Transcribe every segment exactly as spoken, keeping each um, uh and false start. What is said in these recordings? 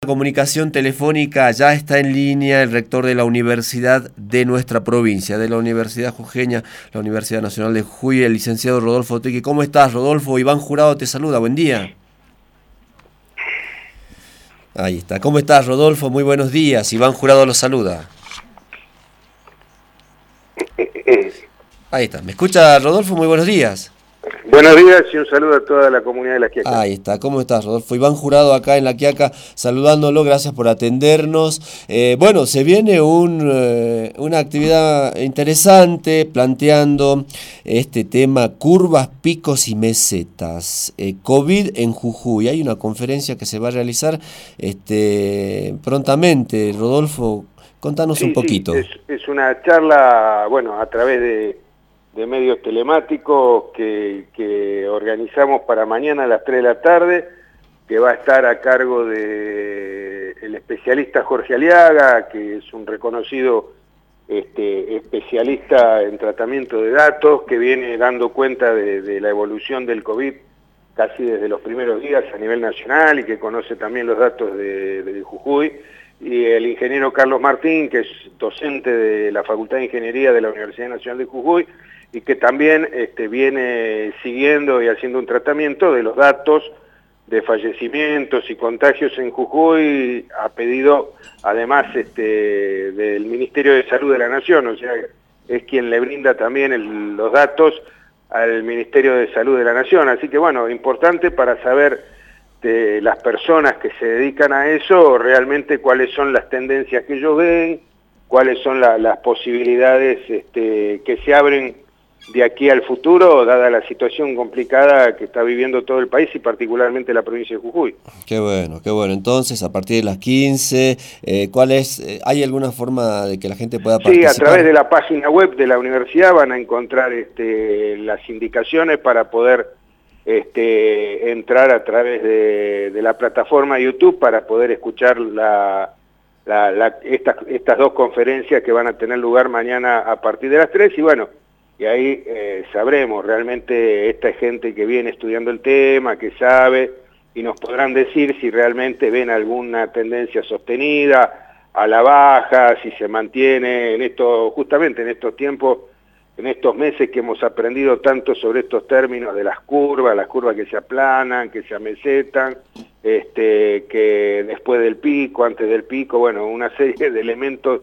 Comunicación telefónica, ya está en línea el rector de la universidad de nuestra provincia, de la Universidad Jujeña, la Universidad Nacional de Jujuy, el licenciado Rodolfo Tequi. ¿Cómo estás, Rodolfo? Iván Jurado te saluda, buen día. Ahí está. ¿Cómo estás, Rodolfo? Muy buenos días. Iván Jurado lo saluda. Ahí está. ¿Me escucha, Rodolfo? Muy buenos días. Buenos días y un saludo a toda la comunidad de La Quiaca. Ahí está, ¿cómo estás, Rodolfo? Iván Jurado acá en La Quiaca, saludándolo, gracias por atendernos. Eh, bueno, se viene un, eh, una actividad interesante planteando este tema, curvas, picos y mesetas, eh, COVID en Jujuy. Hay una conferencia que se va a realizar este, prontamente. Rodolfo, contanos sí, un poquito. Sí, es, es una charla, bueno, a través de... de medios telemáticos que, que organizamos para mañana a las tres de la tarde, que va a estar a cargo de el especialista Jorge Aliaga, que es un reconocido este, especialista en tratamiento de datos, que viene dando cuenta de, de la evolución del COVID casi desde los primeros días a nivel nacional y que conoce también los datos de, de Jujuy, y el ingeniero Carlos Martín, que es docente de la Facultad de Ingeniería de la Universidad Nacional de Jujuy, y que también este, viene siguiendo y haciendo un tratamiento de los datos de fallecimientos y contagios en Jujuy, a pedido además este, del Ministerio de Salud de la Nación, o sea, es quien le brinda también el, los datos al Ministerio de Salud de la Nación. Así que bueno, importante para saber de las personas que se dedican a eso, realmente cuáles son las tendencias que ellos ven, cuáles son la, las posibilidades este, que se abren de aquí al futuro, dada la situación complicada que está viviendo todo el país y particularmente la provincia de Jujuy. Qué bueno, qué bueno. Entonces, a partir de las quince, eh, ¿cuál es, eh, ¿hay alguna forma de que la gente pueda participar? Sí, a través de la página web de la universidad van a encontrar este, las indicaciones para poder este, entrar a través de, de la plataforma YouTube para poder escuchar la, la, la, estas, estas dos conferencias que van a tener lugar mañana a partir de las tres, y bueno, y ahí eh, sabremos realmente esta gente que viene estudiando el tema, que sabe, y nos podrán decir si realmente ven alguna tendencia sostenida a la baja, si se mantiene en esto, justamente en estos tiempos, en estos meses que hemos aprendido tanto sobre estos términos de las curvas, las curvas que se aplanan, que se amesetan, este, que después del pico, antes del pico, bueno, una serie de elementos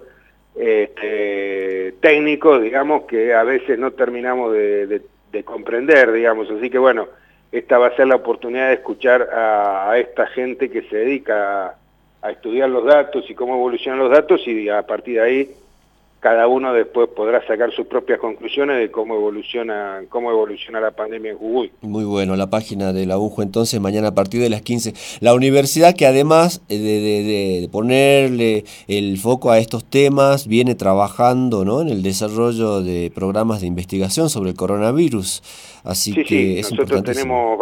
Este, técnicos, digamos, que a veces no terminamos de, de, de comprender, digamos, así que bueno, esta va a ser la oportunidad de escuchar a, a esta gente que se dedica a, a estudiar los datos y cómo evolucionan los datos, y a partir de ahí cada uno después podrá sacar sus propias conclusiones de cómo evoluciona, cómo evoluciona la pandemia en Jujuy. Muy bueno, la página de la U J U entonces mañana a partir de las quince. La universidad que además de, de, de ponerle el foco a estos temas, viene trabajando, ¿no?, en el desarrollo de programas de investigación sobre el coronavirus. Así sí, que sí, es nosotros tenemos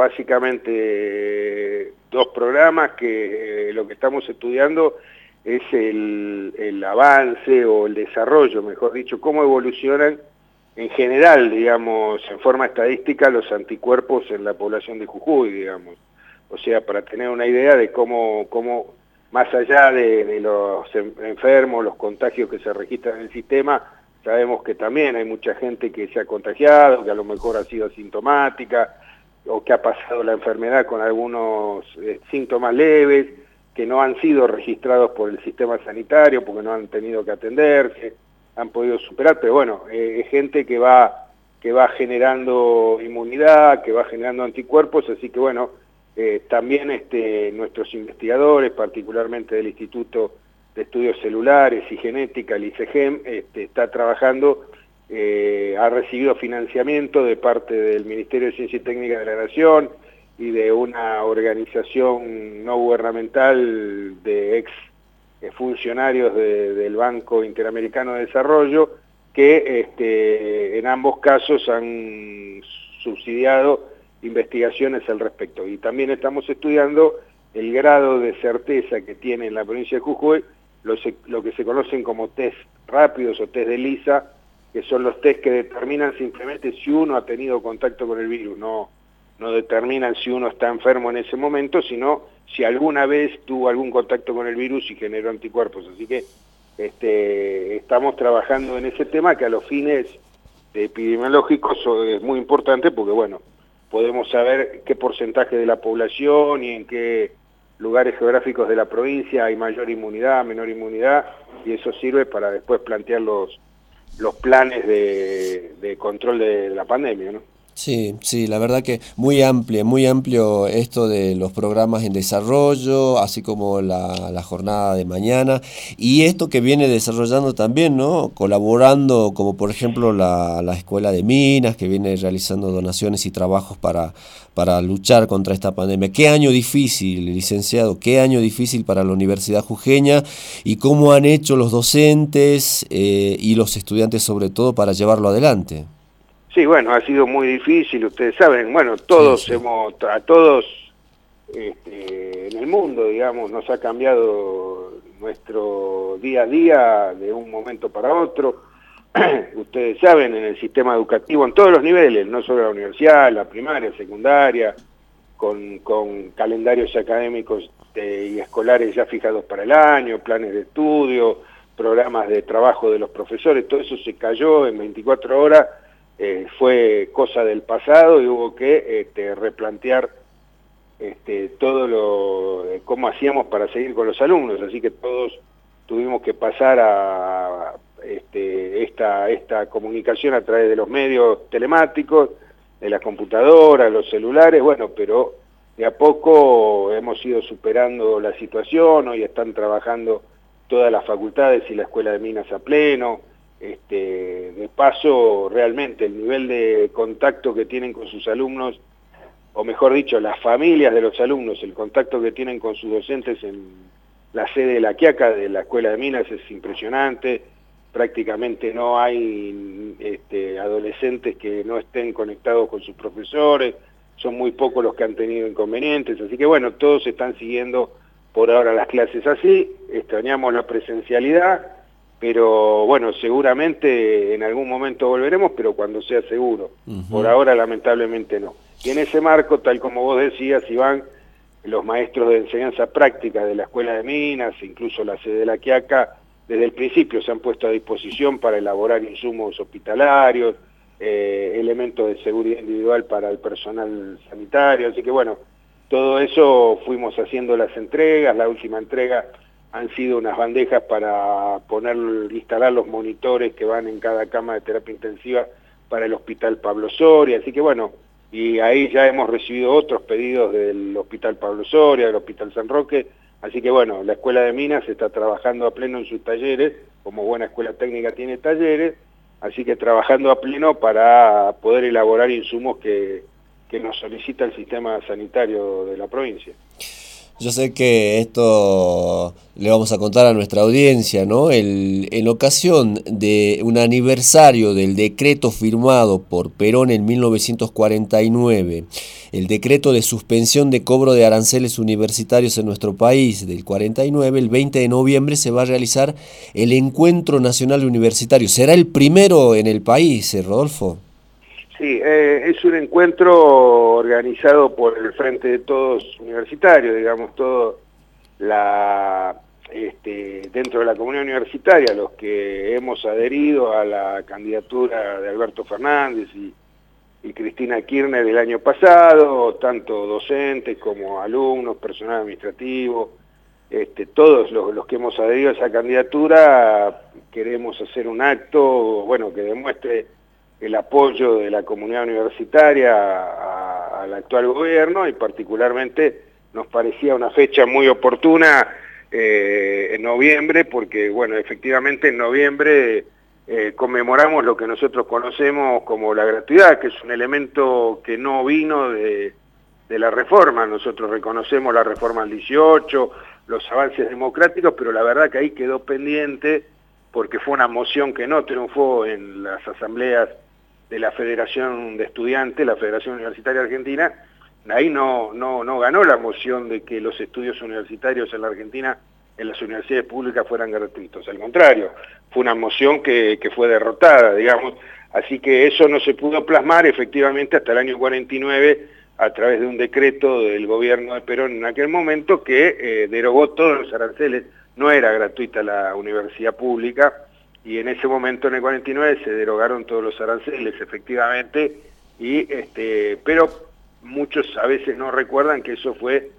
básicamente dos programas que eh, lo que estamos estudiando es el, el avance o el desarrollo, mejor dicho, cómo evolucionan en general, digamos, en forma estadística, los anticuerpos en la población de Jujuy, digamos. O sea, para tener una idea de cómo, cómo más allá de, de los enfermos, los contagios que se registran en el sistema, sabemos que también hay mucha gente que se ha contagiado, que a lo mejor ha sido asintomática, o que ha pasado la enfermedad con algunos eh, síntomas leves, que no han sido registrados por el sistema sanitario porque no han tenido que atenderse, han podido superar, pero bueno, eh, es gente que va, que va generando inmunidad, que va generando anticuerpos, así que bueno, eh, también este, nuestros investigadores, particularmente del Instituto de Estudios Celulares y Genética, el I C G E M, este, está trabajando, eh, ha recibido financiamiento de parte del Ministerio de Ciencia y Técnica de la Nación, y de una organización no gubernamental de ex funcionarios de, del Banco Interamericano de Desarrollo, que este, en ambos casos han subsidiado investigaciones al respecto. Y también estamos estudiando el grado de certeza que tiene en la provincia de Jujuy lo, se, lo que se conocen como test rápidos o test de ELISA, que son los test que determinan simplemente si uno ha tenido contacto con el virus, no no determinan si uno está enfermo en ese momento, sino si alguna vez tuvo algún contacto con el virus y generó anticuerpos. Así que este, estamos trabajando en ese tema que a los fines epidemiológicos es muy importante porque, bueno, podemos saber qué porcentaje de la población y en qué lugares geográficos de la provincia hay mayor inmunidad, menor inmunidad, y eso sirve para después plantear los, los planes de, de control de la pandemia, ¿no? Sí, sí, la verdad que muy amplio, muy amplio esto de los programas en desarrollo, así como la, la jornada de mañana, y esto que viene desarrollando también, ¿no? Colaborando, como por ejemplo la, la Escuela de Minas, que viene realizando donaciones y trabajos para, para luchar contra esta pandemia. Qué año difícil, licenciado, qué año difícil para la Universidad Jujeña, y cómo han hecho los docentes eh, y los estudiantes sobre todo para llevarlo adelante. Sí, bueno, ha sido muy difícil, ustedes saben, bueno, todos sí, sí. hemos, a todos este, en el mundo, digamos, nos ha cambiado nuestro día a día de un momento para otro. Ustedes saben, en el sistema educativo, en todos los niveles, no solo la universidad, la primaria, secundaria, con, con calendarios académicos de, y escolares ya fijados para el año, planes de estudio, programas de trabajo de los profesores, todo eso se cayó en veinticuatro horas. Eh, fue cosa del pasado y hubo que este, replantear este, todo lo eh, cómo hacíamos para seguir con los alumnos, así que todos tuvimos que pasar a este, esta, esta comunicación a través de los medios telemáticos, de las computadoras, los celulares, bueno, pero de a poco hemos ido superando la situación, hoy están trabajando todas las facultades y la Escuela de Minas a pleno. Este, de paso, realmente el nivel de contacto que tienen con sus alumnos, o mejor dicho, las familias de los alumnos, el contacto que tienen con sus docentes en la sede de La Quiaca, de la Escuela de Minas, es impresionante. Prácticamente no hay este, adolescentes que no estén conectados con sus profesores, son muy pocos los que han tenido inconvenientes, así que bueno, todos están siguiendo por ahora las clases así, extrañamos la presencialidad, pero bueno, seguramente en algún momento volveremos, pero cuando sea seguro. Uh-huh. Por ahora, lamentablemente, no. Y en ese marco, tal como vos decías, Iván, los maestros de enseñanza práctica de la Escuela de Minas, incluso la sede de La Quiaca, desde el principio se han puesto a disposición para elaborar insumos hospitalarios, eh, elementos de seguridad individual para el personal sanitario, así que bueno, todo eso fuimos haciendo las entregas, la última entrega han sido unas bandejas para poner, instalar los monitores que van en cada cama de terapia intensiva para el Hospital Pablo Soria, así que bueno, y ahí ya hemos recibido otros pedidos del Hospital Pablo Soria, del Hospital San Roque, así que bueno, la Escuela de Minas está trabajando a pleno en sus talleres, como buena escuela técnica tiene talleres, así que trabajando a pleno para poder elaborar insumos que, que nos solicita el sistema sanitario de la provincia. Yo sé que esto le vamos a contar a nuestra audiencia, ¿no? El, en ocasión de un aniversario del decreto firmado por Perón en mil novecientos cuarenta y nueve, el decreto de suspensión de cobro de aranceles universitarios en nuestro país del cuarenta y nueve, el veinte de noviembre se va a realizar el Encuentro Nacional Universitario. ¿Será el primero en el país, eh, Rodolfo? Sí, eh, es un encuentro organizado por el Frente de Todos Universitarios, digamos, todo la, este, dentro de la comunidad universitaria, los que hemos adherido a la candidatura de Alberto Fernández y, y Cristina Kirchner el año pasado, tanto docentes como alumnos, personal administrativo, este, todos los, los que hemos adherido a esa candidatura queremos hacer un acto, bueno, que demuestre el apoyo de la comunidad universitaria a, a, al actual gobierno, y particularmente nos parecía una fecha muy oportuna eh, en noviembre, porque bueno, efectivamente en noviembre eh, conmemoramos lo que nosotros conocemos como la gratuidad, que es un elemento que no vino de, de la reforma. Nosotros reconocemos la reforma del dieciocho, los avances democráticos, pero la verdad que ahí quedó pendiente porque fue una moción que no triunfó en las asambleas de la Federación de Estudiantes, la Federación Universitaria Argentina. Ahí no, no, no ganó la moción de que los estudios universitarios en la Argentina, en las universidades públicas, fueran gratuitos. Al contrario, fue una moción que, que fue derrotada, digamos. Así que eso no se pudo plasmar efectivamente hasta el año cuarenta y nueve, a través de un decreto del gobierno de Perón en aquel momento que eh, derogó todos los aranceles. No era gratuita la universidad pública y en ese momento, en el cuarenta y nueve, se derogaron todos los aranceles, efectivamente, y este, pero muchos a veces no recuerdan que eso fue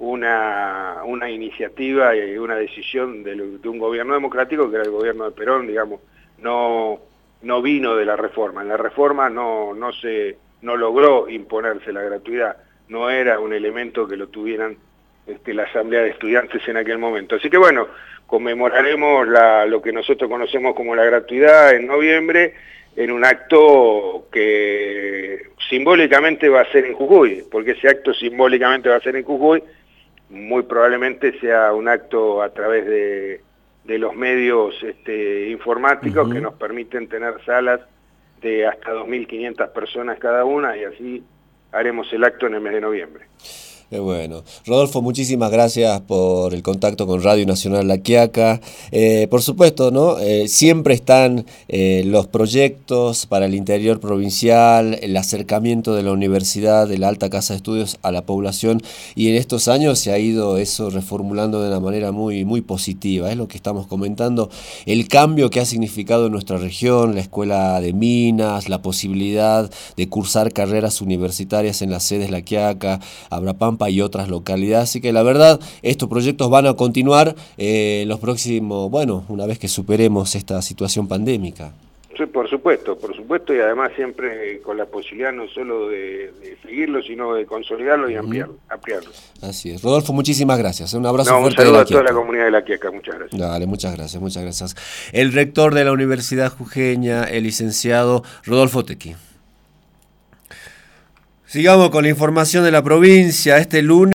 una, una iniciativa y una decisión de, de un gobierno democrático, que era el gobierno de Perón, digamos, no, no vino de la reforma. En la reforma no, no, se, no logró imponerse la gratuidad, no era un elemento que lo tuvieran este, la Asamblea de Estudiantes en aquel momento. Así que bueno, conmemoraremos la, lo que nosotros conocemos como la gratuidad en noviembre, en un acto que simbólicamente va a ser en Jujuy, porque ese acto simbólicamente va a ser en Jujuy, muy probablemente sea un acto a través de, de los medios este, informáticos uh-huh. que nos permiten tener salas de hasta dos mil quinientas personas cada una, y así haremos el acto en el mes de noviembre. Qué bueno. Rodolfo, muchísimas gracias por el contacto con Radio Nacional La Quiaca. Eh, por supuesto, ¿no? Eh, siempre están eh, los proyectos para el interior provincial, el acercamiento de la universidad, de la Alta Casa de Estudios a la población, y en estos años se ha ido eso reformulando de una manera muy, muy positiva. Es lo que estamos comentando, el cambio que ha significado en nuestra región, la Escuela de Minas, la posibilidad de cursar carreras universitarias en las sedes La Quiaca, Abrapampa y otras localidades. Así que la verdad, estos proyectos van a continuar eh, los próximos, bueno, una vez que superemos esta situación pandémica. Sí, por supuesto, por supuesto, y además siempre con la posibilidad no solo de, de seguirlo, sino de consolidarlo y ampliarlo, ampliarlo. Así es. Rodolfo, muchísimas gracias. Un abrazo no, fuerte. Un saludo a toda la comunidad de La Quiaca, muchas gracias. Dale, muchas gracias, muchas gracias. El rector de la Universidad Jujeña, el licenciado Rodolfo Tequi. Sigamos con la información de la provincia. Este lunes